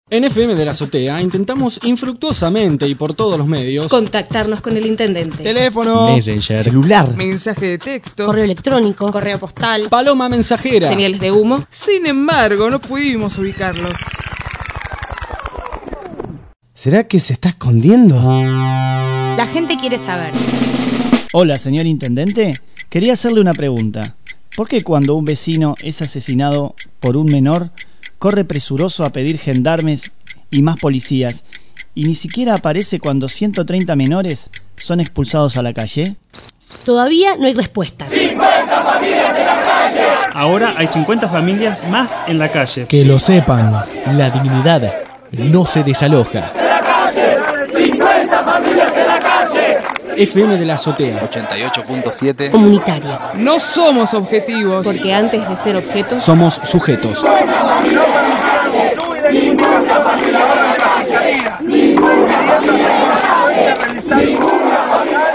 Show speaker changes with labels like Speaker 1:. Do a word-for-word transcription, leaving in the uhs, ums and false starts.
Speaker 1: En F M de la Azotea intentamos infructuosamente y por todos los medios
Speaker 2: contactarnos con el intendente.
Speaker 1: Teléfono,
Speaker 3: Messenger, celular,
Speaker 4: mensaje de texto,
Speaker 2: correo electrónico, correo postal,
Speaker 1: paloma mensajera,
Speaker 2: señales de humo.
Speaker 4: Sin embargo, no pudimos ubicarlo.
Speaker 3: ¿Será que se está escondiendo?
Speaker 2: La gente quiere saber.
Speaker 5: Hola, señor intendente. Quería hacerle una pregunta. ¿Por qué cuando un vecino es asesinado por un menor, corre presuroso a pedir gendarmes y más policías, y ni siquiera aparece cuando ciento treinta menores son expulsados a la calle?
Speaker 2: Todavía no hay respuesta.
Speaker 6: ¡cincuenta familias en la calle!
Speaker 7: Ahora hay cincuenta familias más en la calle.
Speaker 3: Que lo sepan, la dignidad no se desaloja.
Speaker 6: ¡En la calle! ¡cincuenta familias en la calle!
Speaker 1: F M de la Azotea
Speaker 8: ochenta y ocho punto siete
Speaker 2: Comunitaria.
Speaker 4: No somos objetivos.
Speaker 2: Porque antes de ser objetos,
Speaker 1: somos sujetos.
Speaker 6: ¡cincuenta familias en la calle! ¡cincuenta familias en la calle! ¡cincuenta familias en la calle! ¡cincuenta familias en la calle!